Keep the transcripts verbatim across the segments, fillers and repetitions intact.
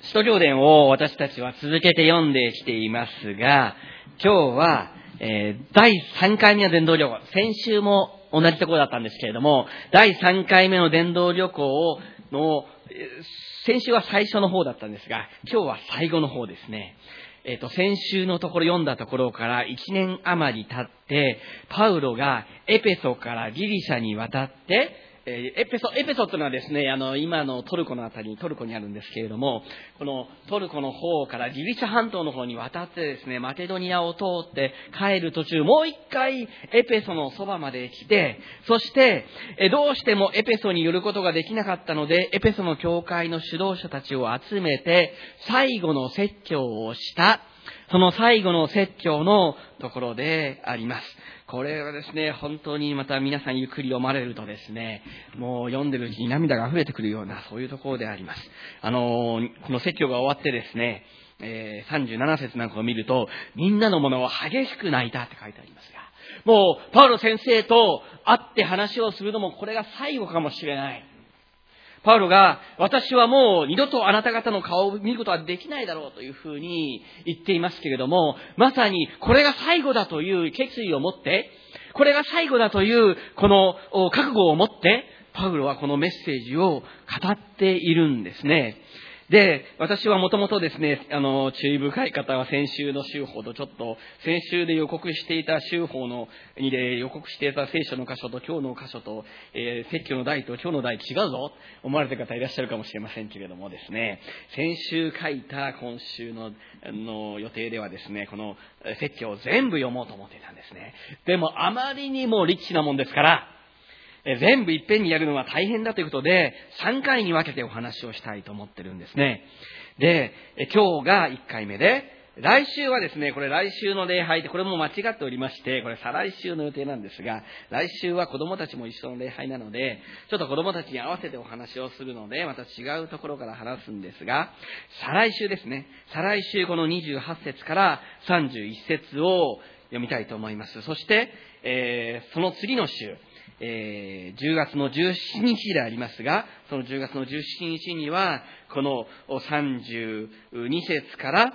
使徒行伝を私たちは続けて読んできていますが、今日は、えー、だいさんかいめの伝道旅行、先週も同じところだったんですけれども、だいさんかいめの伝道旅行の、先週は最初の方だったんですが、今日は最後の方ですね。えっと、先週のところ読んだところからいちねん余り経って、パウロがエペソからギリシャに渡って、えー、エペソ、エペソというのはですね、あの、今のトルコのあたりに、トルコにあるんですけれども、このトルコの方からギリシャ半島の方に渡ってですね、マケドニアを通って帰る途中、もう一回エペソのそばまで来て、そして、えどうしてもエペソに寄ることができなかったので、エペソの教会の指導者たちを集めて、最後の説教をした、その最後の説教のところであります。これはですね、本当にまた皆さんゆっくり読まれるとですね、もう読んでるうちに涙が溢れてくるような、そういうところであります。あの、この説教が終わってですね、えー、さんじゅうなな節なんかを見ると、みんなのものは激しく泣いたって書いてありますが、もうパウロ先生と会って話をするのもこれが最後かもしれない。パウロが、私はもう二度とあなた方の顔を見ることはできないだろうというふうに言っていますけれども、まさにこれが最後だという決意を持って、これが最後だというこの覚悟を持って、パウロはこのメッセージを語っているんですね。で、私はもともとですね、あの、注意深い方は先週の週報とちょっと、先週で予告していた週報の、にで予告していた聖書の箇所と今日の箇所と、えー、説教の題と今日の題違うぞ、思われた方いらっしゃるかもしれませんけれどもですね、先週書いた今週の、の予定ではですね、この説教を全部読もうと思っていたんですね。でもあまりにもリッチなもんですから、全部いっぺんにやるのは大変だということで、さんかいに分けてお話をしたいと思ってるんですね。で、今日がいっかいめで、来週はですね、これ来週の礼拝って、これも間違っておりまして、これ再来週の予定なんですが、来週は子供たちも一緒の礼拝なので、ちょっと子供たちに合わせてお話をするので、また違うところから話すんですが、再来週ですね、再来週このにじゅうはち節からさんじゅういち節を読みたいと思います。そして、えー、その次の週、えー、じゅうがつのじゅうしちにちでありますが、そのじゅうがつのじゅうしちにちには、このさんじゅうに節から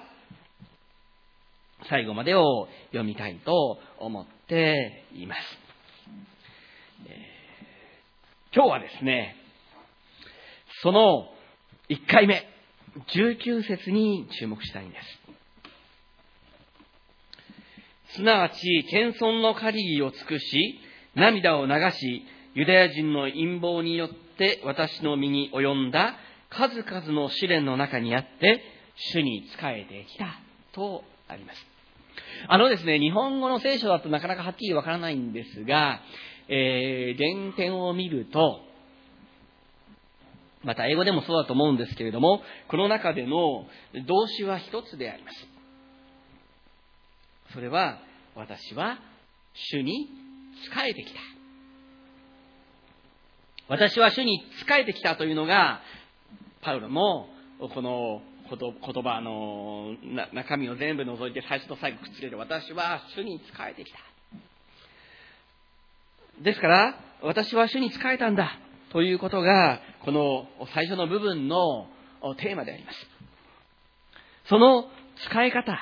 最後までを読みたいと思っています。えー、今日はですね、そのいっかいめ、じゅうきゅう節に注目したいんです。すなわち、謙遜の限りを尽くし、涙を流し、ユダヤ人の陰謀によって私の身に及んだ数々の試練の中にあって、主に仕えてきたとあります。あのですね、日本語の聖書だとなかなかはっきりわからないんですが、えー、原点を見ると、また英語でもそうだと思うんですけれども、この中での動詞は一つであります。それは、私は主に仕えてきた。私は主に仕えてきたというのが、パウロのこの言葉の中身を全部除いて最初と最後くっつけて、私は主に仕えてきた。ですから、私は主に仕えたんだということが、この最初の部分のテーマであります。その仕え方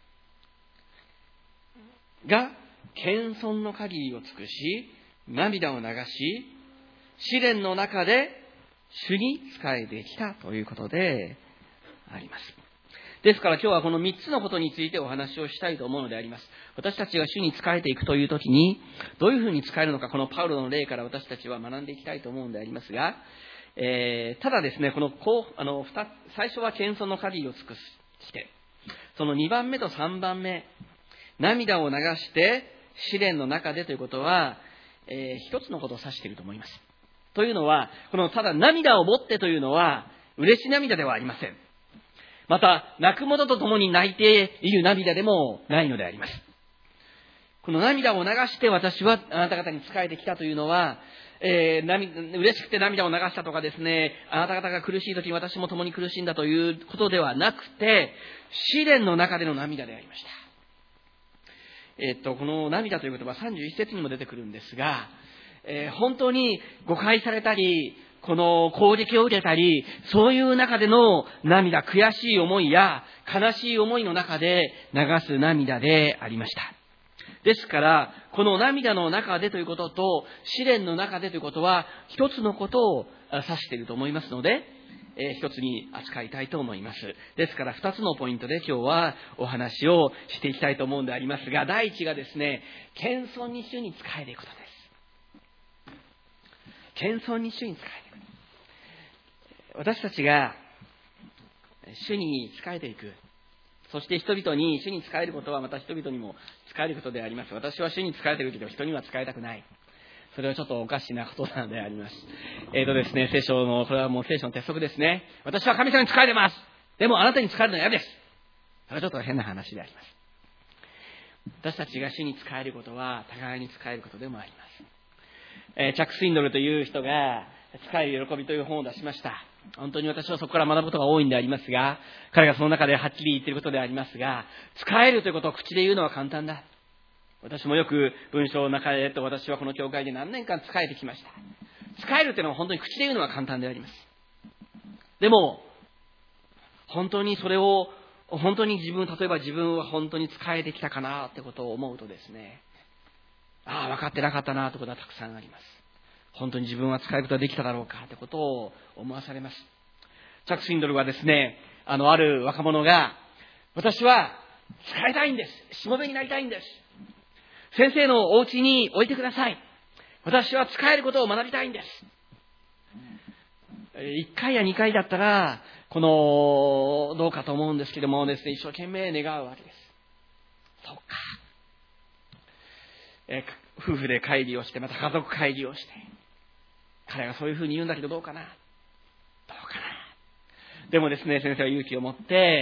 が、謙遜の限りを尽くし、涙を流し、試練の中で主に仕えてきたということであります。ですから今日はこのみっつのことについてお話をしたいと思うのであります。私たちが主に仕えていくというときに、どういうふうに仕えるのか、このパウロの例から私たちは学んでいきたいと思うのでありますが、えー、ただですね、このこうあの最初は謙遜の限りを尽くして、そのにばんめとさんばんめ、涙を流して試練の中でということは、えー、一つのことを指していると思います。というのは、このただ涙を持ってというのは、嬉しい涙ではありません。また、泣く者と共に泣いている涙でもないのであります。この涙を流して私はあなた方に仕えてきたというのは、えー、涙嬉しくて涙を流したとかですね、あなた方が苦しい時に私も共に苦しんだということではなくて、試練の中での涙でありました。えっと、この涙という言葉はさんじゅういち節にも出てくるんですが、えー、本当に誤解されたり、 この攻撃を受けたり、そういう中での涙、悔しい思いや悲しい思いの中で流す涙でありました。ですから、この涙の中でということと、試練の中でということは、一つのことを指していると思いますので、えー、一つに扱いたいと思います。ですから、二つのポイントで今日はお話をしていきたいと思うんでありますが、第一がですね、謙遜に主に仕えることです。謙遜に主に仕えること。私たちが主に仕えていく。そして人々に主に仕えることはまた人々にも仕えることであります。私は主に仕えているけど人には仕えたくない。それはちょっとおかしなことなのであります。えーとですね、聖書の、これはもう聖書の鉄則ですね。私は神様に仕えてます。でもあなたに仕えるのは嫌です。それはちょっと変な話であります。私たちが主に仕えることは互いに仕えることでもあります。えー、チャック・スウィンドルという人が仕える喜びという本を出しました。本当に私はそこから学ぶことが多いんでありますが、彼がその中ではっきり言っていることでありますが、仕えるということを口で言うのは簡単だ。私もよく文章の中でと私はこの教会で何年間仕えてきました。仕えるというのは本当に口で言うのは簡単であります。でも、本当にそれを、本当に自分、例えば自分は本当に仕えてきたかなってことを思うとですね、ああ、分かってなかったなということはたくさんあります。本当に自分は仕えることができただろうかということを思わされます。チャック・スウィンドルはですね、あの、ある若者が、私は仕えたいんです。しもべになりたいんです。先生のお家に置いてください。私は仕えることを学びたいんです。いっかいやにかいだったら、この、どうかと思うんですけどもですね、一生懸命願うわけです。そうか。え夫婦で会議をして、また家族会議をして、彼がそういうふうに言うんだけどどうかな。どうかな。でもですね、先生は勇気を持って、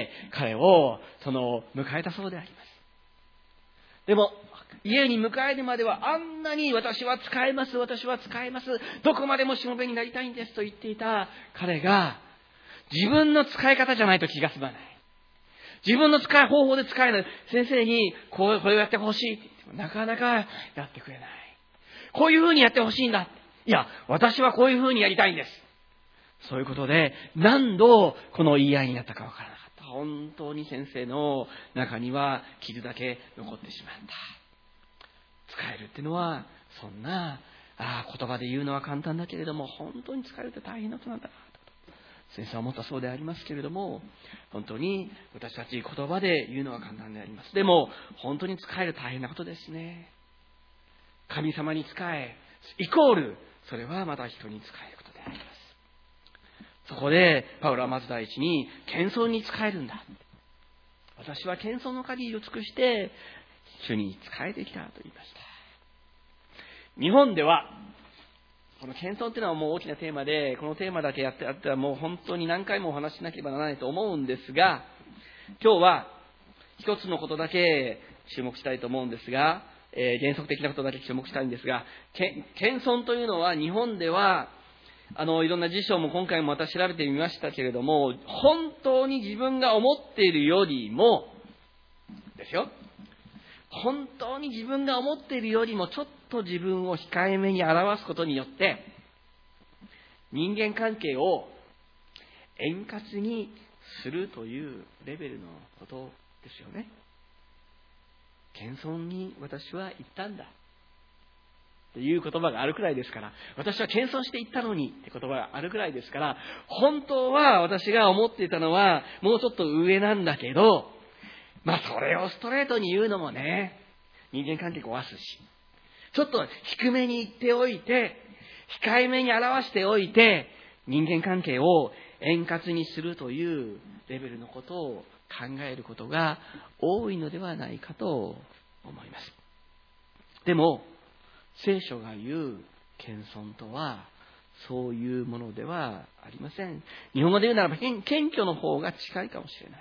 彼を、その、迎えたそうであります。でも、家に迎えるまではあんなに私は使えます、私は使えます、どこまでもしもべになりたいんですと言っていた彼が、自分の使い方じゃないと気が済まない。自分の使い方法で使えない。先生にこう、これをやってほしいって言ってもなかなかやってくれない。こういうふうにやってほしいんだ。いや、私はこういうふうにやりたいんです。そういうことで何度この言い合いになったかわからなかった。本当に先生の中には傷だけ残ってしまった。使えるっていうのはそんなあ言葉で言うのは簡単だけれども本当に使えるって大変なことなんだなと先生は思ったそうでありますけれども、本当に私たち言葉で言うのは簡単であります。でも本当に使える大変なことですね。神様に仕えイコールそれはまた人に仕えることであります。そこでパウロはまず第一に謙遜に仕えるんだ。私は謙遜の限りを尽くして主に仕えてきたと言いました。日本ではこの謙遜というのはもう大きなテーマで、このテーマだけやってあったらもう本当に何回もお話しなければならないと思うんですが、今日は一つのことだけ注目したいと思うんですが、えー、原則的なことだけ注目したいんですが、謙遜というのは日本ではあのいろんな辞書も今回もまた調べてみましたけれども、本当に自分が思っているよりもですよ、本当に自分が思っているよりもちょっと自分を控えめに表すことによって人間関係を円滑にするというレベルのことですよね。謙遜に私は言ったんだという言葉があるくらいですから、私は謙遜して言ったのにって言葉があるくらいですから、本当は私が思っていたのはもうちょっと上なんだけど、まあそれをストレートに言うのもね、人間関係壊すし、ちょっと低めに言っておいて、控えめに表しておいて、人間関係を円滑にするというレベルのことを考えることが多いのではないかと思います。でも、聖書が言う謙遜とは、そういうものではありません。日本語で言うならば、謙虚の方が近いかもしれない。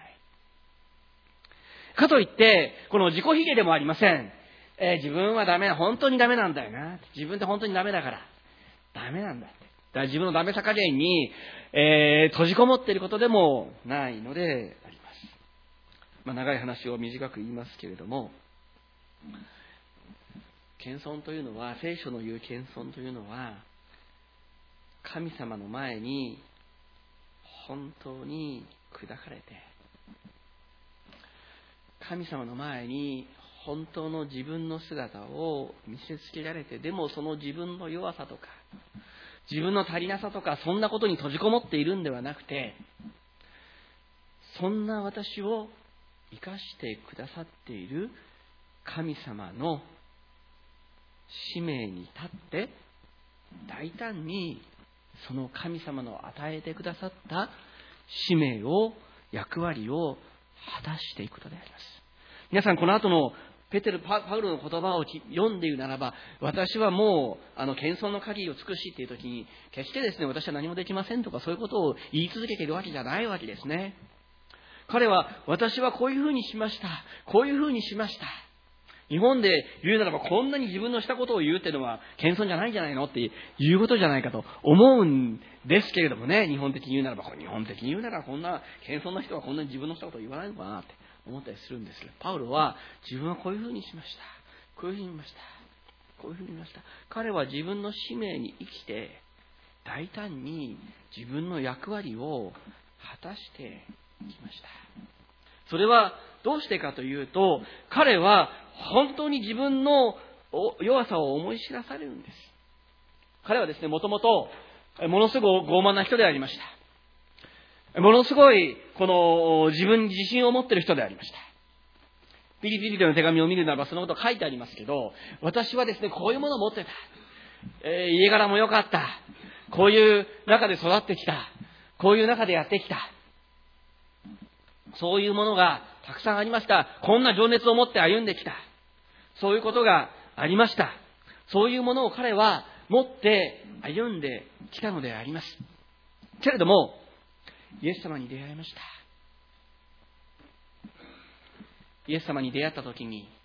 かといって、この自己卑下でもありません。えー、自分はダメな、本当にダメなんだよな。自分って本当にダメだから。ダメなんだって。だから自分のダメさ加減に、えー、閉じこもっていることでもないのであります。まあ、長い話を短く言いますけれども、謙遜というのは、聖書の言う謙遜というのは、 神様の前に本当に砕かれて、神様の前に本当の自分の姿を見せつけられて、でもその自分の弱さとか自分の足りなさとか、そんなことに閉じこもっているんではなくて、そんな私を生かしてくださっている神様の使命に立って大胆にその神様の与えてくださった使命を、役割を果たしていくことであります。皆さん、この後のペテル、パウロの言葉を読んでいるならば、私はもうあの謙遜の限りを尽くしっていう時に、決してですね、私は何もできませんとかそういうことを言い続けているわけじゃないわけですね。彼は、私はこういうふうにしました、こういうふうにしました。日本で言うならば、こんなに自分のしたことを言うっていうのは謙遜じゃないんじゃないのっていうことじゃないかと思うんですけれどもね。日本的に言うならば、日本的に言うならこんな謙遜な人はこんなに自分のしたことを言わないのかなって思ったりするんですけど、パウロは自分はこういうふうにしました、こういうふうに言いました、こういうふうに言いました。彼は自分の使命に生きて、大胆に自分の役割を果たしていきました。それはどうしてかというと、彼は本当に自分の弱さを思い知らされるんです。彼はですね、もともとものすごく傲慢な人でありました。ものすごいこの自分に自信を持っている人でありました。ピリピリの手紙を見るならばそのこと書いてありますけど、私はですね、こういうものを持ってた、えー、家柄も良かった、こういう中で育ってきた、こういう中でやってきた、そういうものがたくさんありました。こんな情熱を持って歩んできた、そういうことがありました。そういうものを彼は持って歩んできたのであります。けれどもイエス様に出会いました。イエス様に出会ったときに、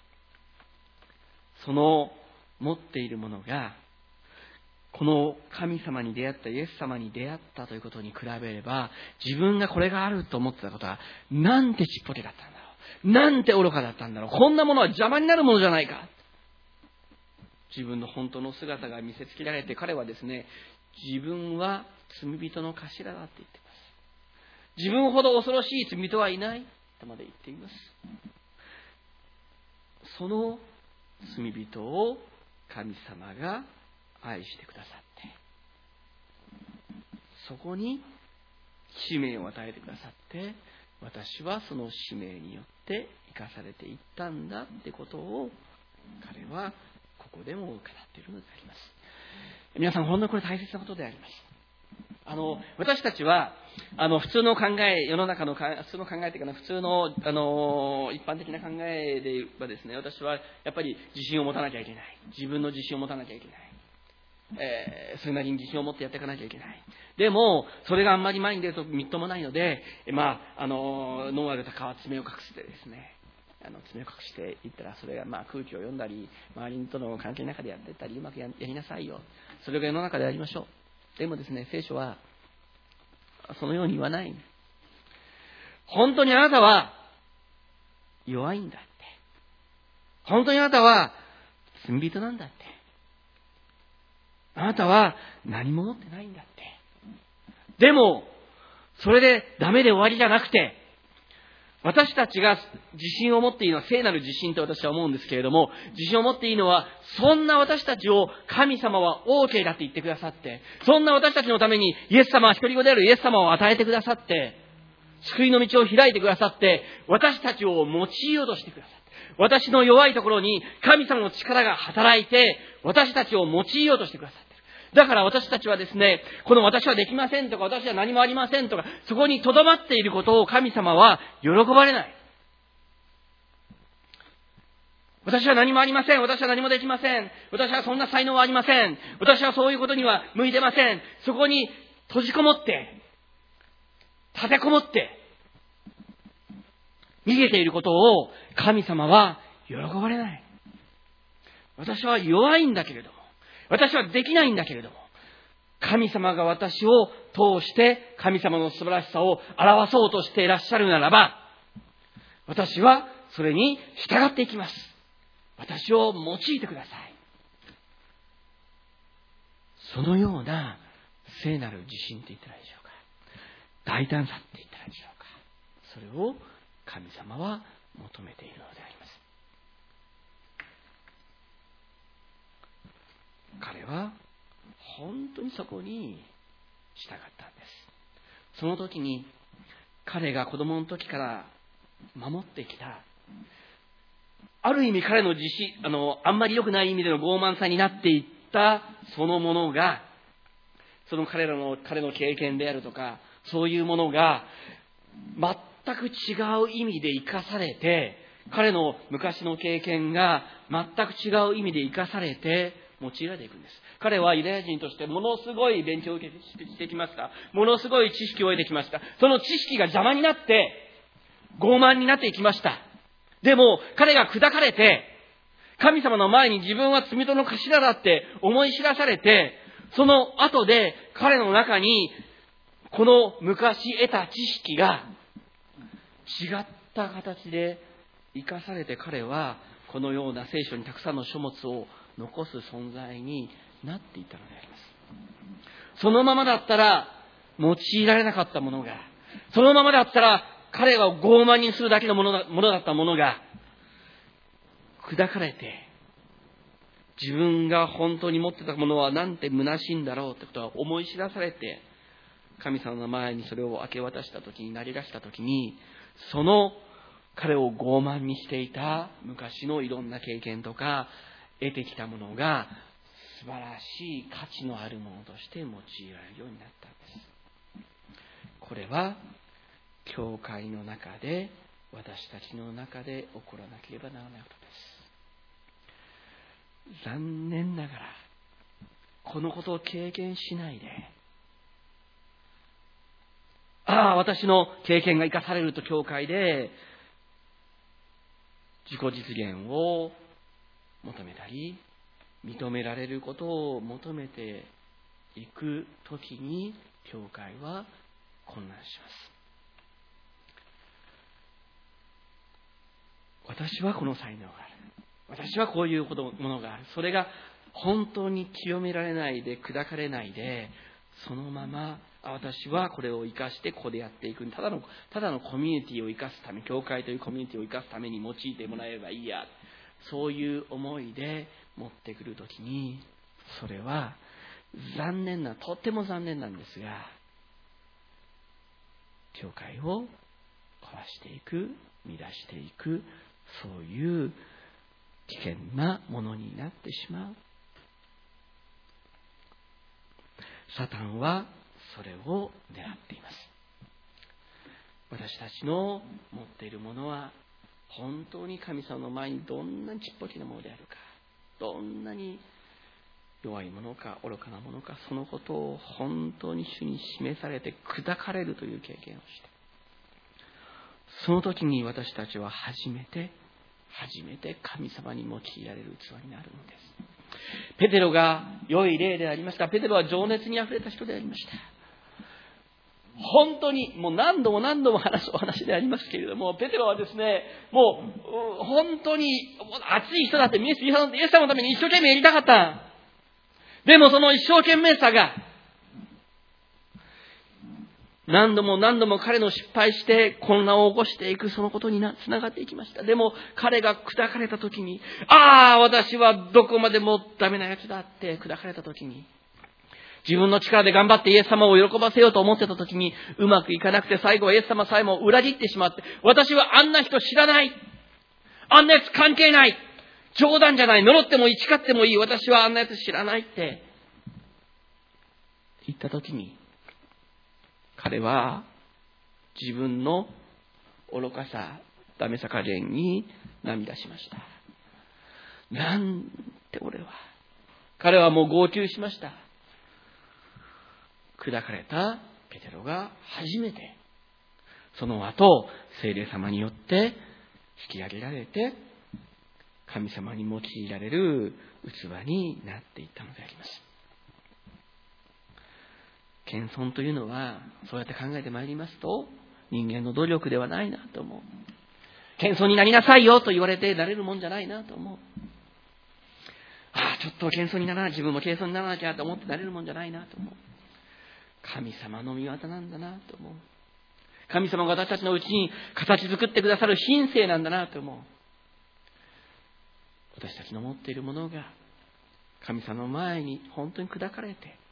その持っているものが、この神様に出会った、イエス様に出会ったということに比べれば、自分がこれがあると思ってたことは、なんてちっぽけだったんだろう、なんて愚かだったんだろう、こんなものは邪魔になるものじゃないか。自分の本当の姿が見せつけられて、彼はですね、自分は罪人の頭だって言っています。自分ほど恐ろしい罪人はいないとまで言っています。その罪人を神様が愛してくださって、そこに使命を与えてくださって、私はその使命によって生かされていったんだってことを、彼はここでも語っているのであります。皆さん、本当にこれ大切なことであります。あの私たちはあの普通の考え、世の中の普通の考えというか、普通のあの一般的な考えで言えばですね、私はやっぱり自信を持たなきゃいけない、自分の自信を持たなきゃいけない、えー、それなりに自信を持ってやっていかなきゃいけない。でもそれがあんまり前に出るとみっともないので、まあ、あのノアで鷹は爪を隠してですね、あの爪を隠していったら、それがまあ空気を読んだり、周りとの関係の中でやっていったり、うまく や, やりなさいよ、それが世の中でやりましょう。でもですね、聖書はそのように言わない。本当にあなたは弱いんだって、本当にあなたは罪人なんだって、あなたは何も持ってないんだって。でもそれでダメで終わりじゃなくて、私たちが自信を持っていいのは聖なる自信と私は思うんですけれども、自信を持っていいのは、そんな私たちを神様は OK だって言ってくださって、そんな私たちのためにイエス様は一人子であるイエス様を与えてくださって、救いの道を開いてくださって、私たちを用いようとしてくださって、私の弱いところに神様の力が働いて、私たちを用いようとしてくださっている。だから私たちはですね、この私はできませんとか、私は何もありませんとか、そこに留まっていることを神様は喜ばれない。私は何もありません、私は何もできません、私はそんな才能はありません、私はそういうことには向いてません。そこに閉じこもって、立てこもって逃げていることを神様は喜ばれない。私は弱いんだけれども、私はできないんだけれども、神様が私を通して神様の素晴らしさを表そうとしていらっしゃるならば、私はそれに従っていきます。私を用いてください。そのような聖なる自信って言ったらいいでしょうか。大胆さって言ったらいいでしょうか。それを神様は求めているのであります。彼は本当にそこに従ったんです。その時に彼が子供の時から守ってきた、ある意味彼の自信、あの、あんまり良くない意味での傲慢さになっていったそのものが、その彼らの、彼の経験であるとか、そういうものが全く違う意味で生かされて、彼の昔の経験が全く違う意味で生かされて用いられていくんです。彼はユダヤ人としてものすごい勉強を受けてしてきました。ものすごい知識を得てきました。その知識が邪魔になって傲慢になっていきました。でも彼が砕かれて、神様の前に自分は罪人の頭だって思い知らされて、その後で彼の中にこの昔得た知識が違った形で生かされて、彼はこのような聖書にたくさんの書物を残す存在になっていったのであります。そのままだったら用いられなかったものが、そのままだったら彼が傲慢にするだけのものだ、ものだったものが砕かれて、自分が本当に持ってたものはなんて虚しいんだろうってことは思い知らされて、神様の前にそれを明け渡した時に、なり出した時に、その彼を傲慢にしていた昔のいろんな経験とか得てきたものが素晴らしい価値のあるものとして用いられるようになったんです。これは教会の中で、私たちの中で起こらなければならないことです。残念ながらこのことを経験しないで、ああ、私の経験が生かされると教会で自己実現を求めたり、認められることを求めていくときに、教会は混乱します。私はこの才能がある。私はこういうものがある。それが本当に清められないで、砕かれないで、そのまま、私はこれを生かしてここでやっていく。ただの、ただのコミュニティを生かすため、教会というコミュニティを生かすために用いてもらえればいいや。そういう思いで持ってくるときに、それは残念な、とっても残念なんですが、教会を壊していく、乱していく、そういう危険なものになってしまう。サタンはそれを狙っています。私たちの持っているものは本当に神様の前にどんなにちっぽけなものであるか、どんなに弱いものか愚かなものか、そのことを本当に主に示されて砕かれるという経験をして、その時に私たちは初めて初めて神様に用いられる器になるのです。ペテロが良い例でありました。ペテロは情熱にあふれた人でありました。本当にもう何度も何度も話すお話でありますけれども、ペテロはですね、もう本当に熱い人だって、イエス様のために一生懸命やりたかった。でもその一生懸命さが何度も何度も彼の失敗して混乱を起こしていく、そのことにつながっていきました。でも彼が砕かれた時に、ああ、私はどこまでもダメなやつだって砕かれた時に、自分の力で頑張ってイエス様を喜ばせようと思ってた時に、うまくいかなくて最後はイエス様さえも裏切ってしまって、私はあんな人知らない、あんなやつ関係ない、冗談じゃない、呪っても誓ってもいい、私はあんなやつ知らないって言った時に、彼は自分の愚かさ、ダメさ加減に涙しました。なんて俺は。彼はもう号泣しました。砕かれたペテロが初めて、その後聖霊様によって引き上げられて、神様に用いられる器になっていったのであります。謙遜というのは、そうやって考えてまいりますと、人間の努力ではないなと思う。謙遜になりなさいよと言われてなれるもんじゃないなと思う。ああ、ちょっと謙遜にならない、自分も謙遜にならなきゃと思ってなれるもんじゃないなと思う。 神様の御業なんだなと思う。神様が私たちのうちに形作ってくださる品性なんだなと思う。私たちの持っているものが神様の前に本当に砕かれて、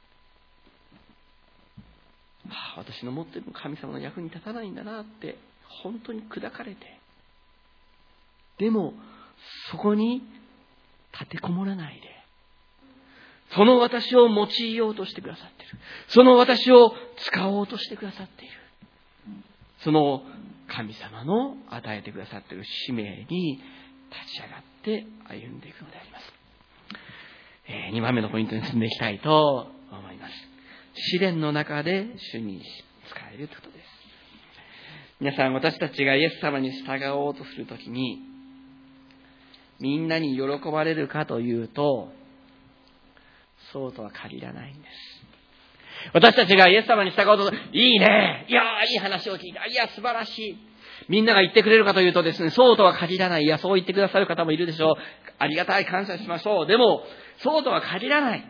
ああ、私の持っている神様の役に立たないんだなって本当に砕かれて、でもそこに立てこもらないで、その私を用いようとしてくださっている。その私を使おうとしてくださっている。その神様の与えてくださっている使命に立ち上がって歩んでいくのであります。えー、にばんめのポイントに進んでいきたいと思います。試練の中で主に仕えるということです。皆さん、私たちがイエス様に従おうとするときに、みんなに喜ばれるかというと、そうとは限らないんです。私たちがイエス様に従うと、いいね、いやー、いい話を聞いた、いや、素晴らしい、みんなが言ってくれるかというとですね、そうとは限らない。いや、そう言ってくださる方もいるでしょう。ありがたい、感謝しましょう。でも、そうとは限らない。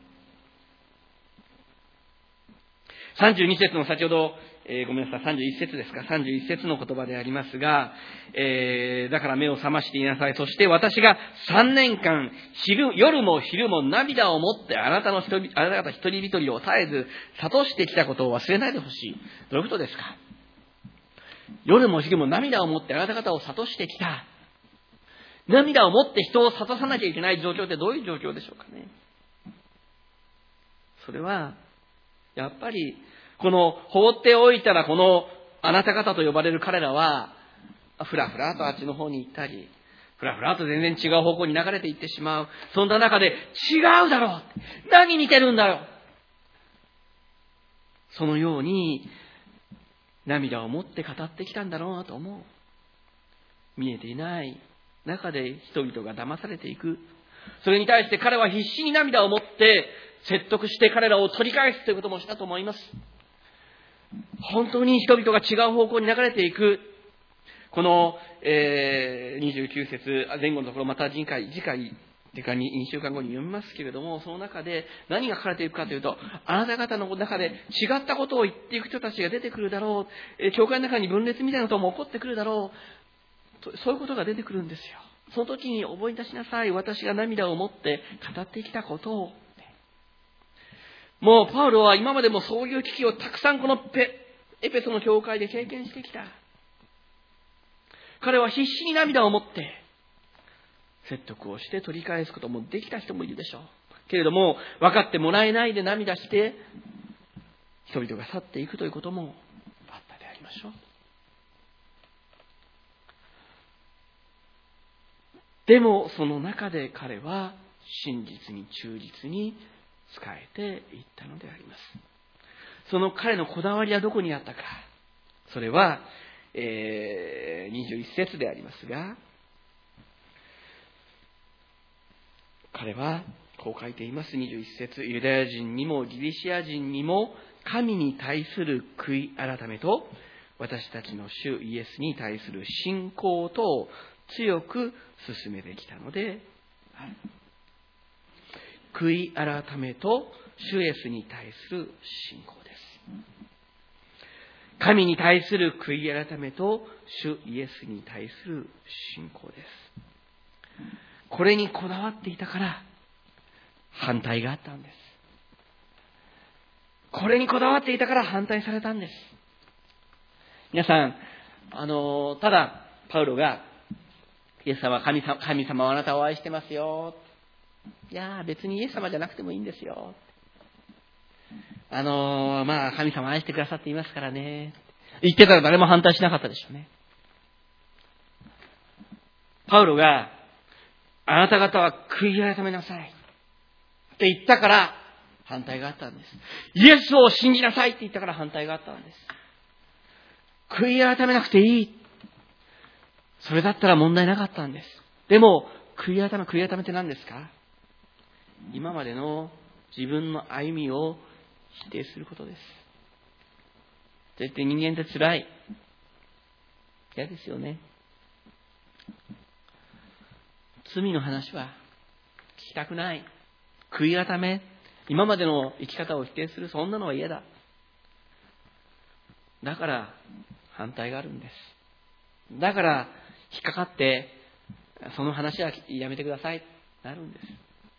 さんじゅうに節の先ほど、えー、ごめんなさい、さんじゅういち節ですか、さんじゅういち節の言葉でありますが、えー、だから目を覚ましていなさい。そして私がさんねんかん、昼、夜も昼も涙を持ってあなたの人、あなた方一人一人を絶えず諭してきたことを忘れないでほしい。どういうことですか？夜も昼も涙を持ってあなた方を諭してきた。涙を持って人を諭さなきゃいけない状況ってどういう状況でしょうかね。それは、やっぱり、この放っておいたらこのあなた方と呼ばれる彼らは、ふらふらとあっちの方に行ったり、ふらふらと全然違う方向に流れていってしまう。そんな中で、違うだろう、何見てるんだよ、そのように涙を持って語ってきたんだろうなと思う。見えていない中で人々が騙されていく。それに対して彼は必死に涙を持って説得して彼らを取り返すということもしたと思います。本当に人々が違う方向に流れていく。この、えー、にじゅうきゅう節前後のところ、また次回、次回、というかにしゅうかんごに読みますけれども、その中で何が書かれていくかというと、あなた方の中で違ったことを言っていく人たちが出てくるだろう。えー、教会の中に分裂みたいなことも起こってくるだろう。そういうことが出てくるんですよ。その時に覚え出しなさい。私が涙を持って語ってきたことを。もうパウロは今までもそういう危機をたくさんこのペエペソの教会で経験してきた。彼は必死に涙を持って説得をして取り返すこともできた人もいるでしょう。けれども分かってもらえないで涙して人々が去っていくということもあったでありましょう。でもその中で彼は真実に忠実に仕えていったのであります。その彼のこだわりはどこにあったか。それは、えー、にじゅういち節でありますが、彼はこう書いています。にじゅういち節、ユダヤ人にもギリシア人にも神に対する悔い改めと私たちの主イエスに対する信仰とを強く進めてきたのである。悔い改めと主イエスに対する信仰です。神に対する悔い改めと主イエスに対する信仰です。これにこだわっていたから反対があったんです。これにこだわっていたから反対されたんです。皆さん、あのただパウロがイエス様は神様、神様はあなたを愛してますよ。いや別にイエス様じゃなくてもいいんですよ。あのー、まあ神様愛してくださっていますからね。言ってたら誰も反対しなかったでしょうね。パウロがあなた方は悔い改めなさいって言ったから反対があったんです。イエスを信じなさいって言ったから反対があったんです。悔い改めなくていい。それだったら問題なかったんです。でも悔い改め、悔い改めって何ですか？今までの自分の歩みを否定することです。絶対人間って辛い。嫌ですよね。罪の話は聞きたくない。悔い改め、 今までの生き方を否定する、そんなのは嫌だ。だから反対があるんです。だから引っかかって、その話はやめてくださいなるんです。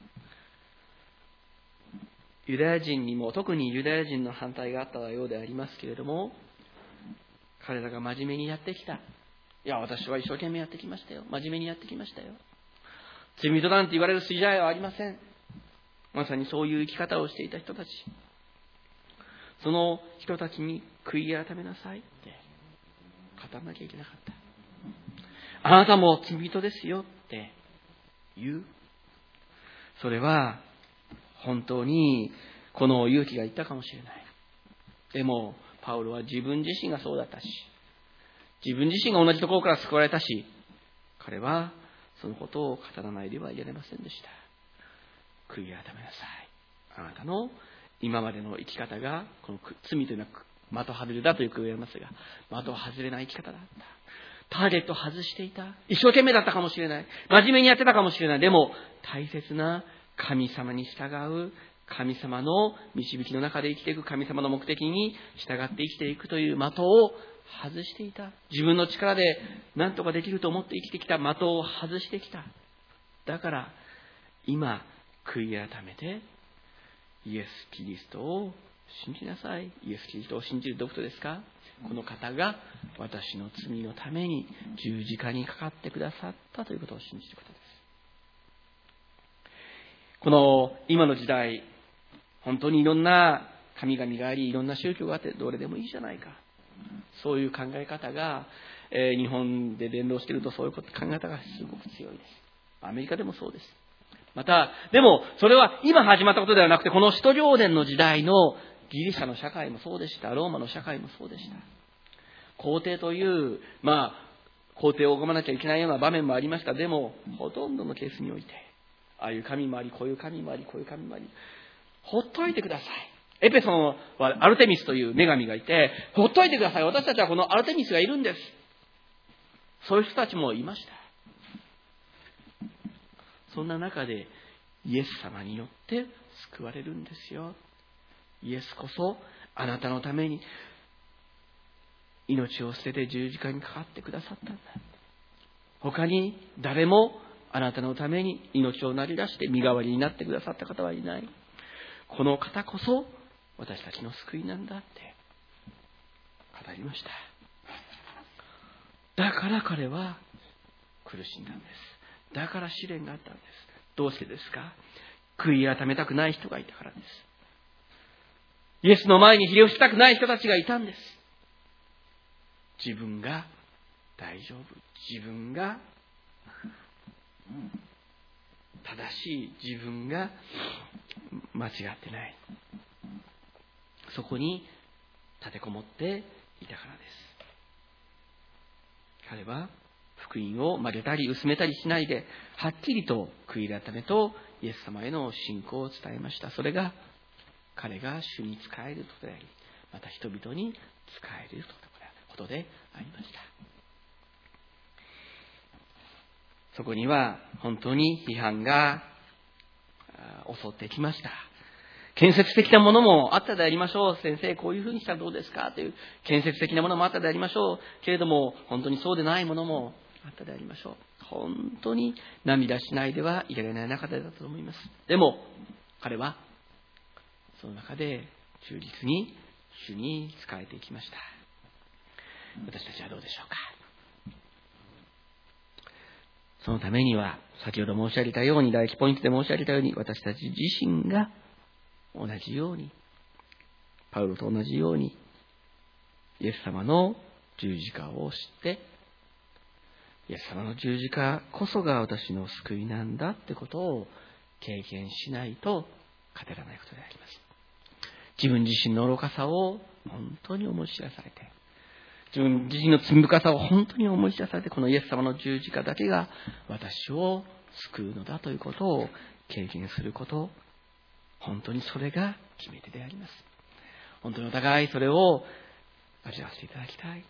ユダヤ人にも、特にユダヤ人の反対があったようでありますけれども、彼らが真面目にやってきた。いや、私は一生懸命やってきましたよ。真面目にやってきましたよ。罪人なんて言われる筋合いはありません。まさにそういう生き方をしていた人たち。その人たちに悔い改めなさいって語らなきゃいけなかった。あなたも罪人ですよって言う。それは本当にこの勇気が言ったかもしれない。でもパウロは自分自身がそうだったし、自分自身が同じところから救われたし、彼はそのことを語らないではいられませんでした。悔い改めなさい。あなたの今までの生き方が、この罪というのは的外れだとよく言われますが、的外れない生き方だった。ターゲットを外していた。一生懸命だったかもしれない。真面目にやってたかもしれない。でも大切な神様に従う、神様の導きの中で生きていく、神様の目的に従って生きていくという的を外していた。自分の力で何とかできると思って生きてきた的を外してきた。だから今悔い改めてイエス・キリストを信じなさい。イエス・キリストを信じるどういうことですか？この方が私の罪のために十字架にかかってくださったということを信じることです。この今の時代、本当にいろんな神々があり、いろんな宗教があって、どれでもいいじゃないか。そういう考え方が、えー、日本で伝道していると、そういう考え方がすごく強いです。アメリカでもそうです。また、でもそれは今始まったことではなくて、この使徒行伝の時代のギリシャの社会もそうでした。ローマの社会もそうでした。皇帝という、まあ、皇帝を拝まなきゃいけないような場面もありました。でも、ほとんどのケースにおいて、ああいう神もあり、こういう神もあり、こういう神もあり、ほっといてください。エペソンはアルテミスという女神がいて、ほっといてください。私たちはこのアルテミスがいるんです。そういう人たちもいました。そんな中でイエス様によって救われるんですよ。イエスこそあなたのために命を捨てて十字架にかかってくださったんだ。他に誰もあなたのために命を投げ出して身代わりになってくださった方はいない。この方こそ私たちの救いなんだって語りました。だから彼は苦しんだんです。だから試練があったんです。どうしてですか？悔い改めたくない人がいたからです。イエスの前にひれ伏したくない人たちがいたんです。自分が大丈夫、自分が正しい、自分が間違ってない、そこに立てこもっていたからです。彼は福音を曲げたり薄めたりしないで、はっきりと悔い改めとイエス様への信仰を伝えました。それが彼が主に仕えることであり、また人々に仕えることでありました。そこには本当に批判が襲ってきました。建設的なものもあったでありましょう。先生、こういうふうにしたらどうですかという建設的なものもあったでありましょう。けれども本当にそうでないものもあったでありましょう。本当に涙しないではいられない中でだったと思います。でも彼はその中で忠実に主に仕えていきました。私たちはどうでしょうか。そのためには先ほど申し上げたように、第一ポイントで申し上げたように、私たち自身が同じように、パウロと同じようにイエス様の十字架を知って、イエス様の十字架こそが私の救いなんだってことを経験しないと語らないことであります。自分自身の愚かさを本当に思い知らされて、自分自身の罪深さを本当に思い知らされて、このイエス様の十字架だけが私を救うのだということを経験すること、本当にそれが決め手であります。本当にお互いそれを味わわせていただきたい。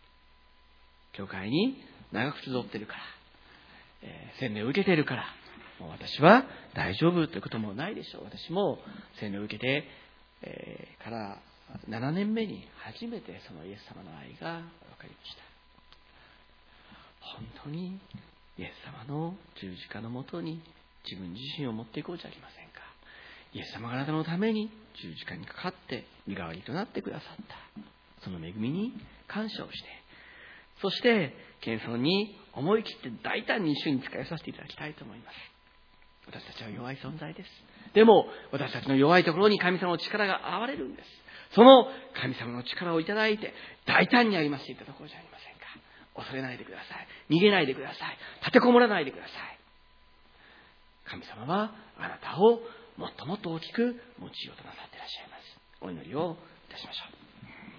教会に長く集っているから、えー、洗礼を受けているから、 もう私は大丈夫ということもないでしょう。私も洗礼を受けて、えー、からななねんめに初めてそのイエス様の愛が分かりました。本当にイエス様の十字架のもとに自分自身を持っていこうじゃありませんか。イエス様があなたのために十字架にかかって身代わりとなってくださったその恵みに感謝をして、そして謙遜に思い切って大胆に主に仕えさせていただきたいと思います。私たちは弱い存在です。でも私たちの弱いところに神様の力が現れるんです。その神様の力をいただいて大胆に歩ませていただこうじゃありませんか。恐れないでください。逃げないでください。立てこもらないでください。神様はあなたをもっともっと大きく用いようとなさっていらっしゃいます。お祈りをいたしましょう。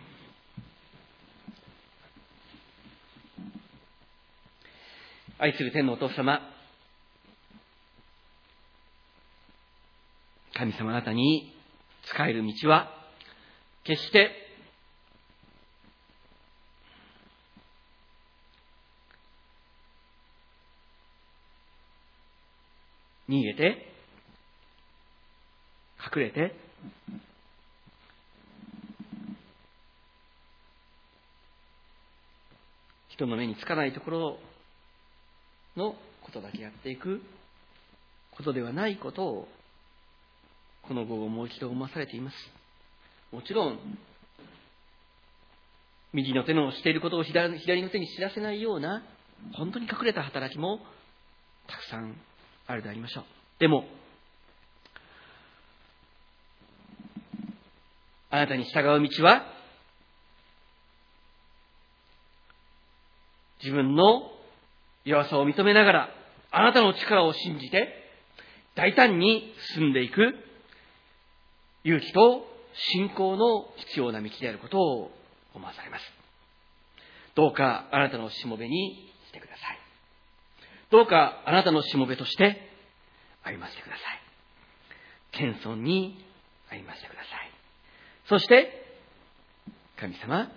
愛する天のお父様、神様あなたに仕える道は決して逃げて隠れて人の目につかないところのことだけやっていくことではないことをこの午後もう一度思わされています。もちろん右の手のしていることを左の手に知らせないような本当に隠れた働きもたくさんあるでありましょう。でもあなたに従う道は自分の弱さを認めながらあなたの力を信じて大胆に進んでいく勇気と信仰の必要な道であることを思わされます。どうかあなたのしもべにしてください。どうかあなたのしもべとして歩ませてください。謙遜に歩ませてください。そして神様、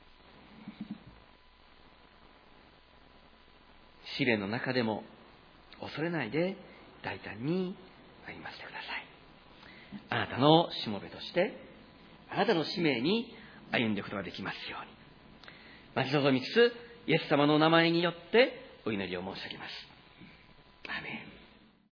試練の中でも恐れないで大胆に歩ませてください。あなたのしもべとしてあなたの使命に歩んでいくことができますように待ち望みつつ、イエス様の名前によってお祈りを申し上げます。アーメン。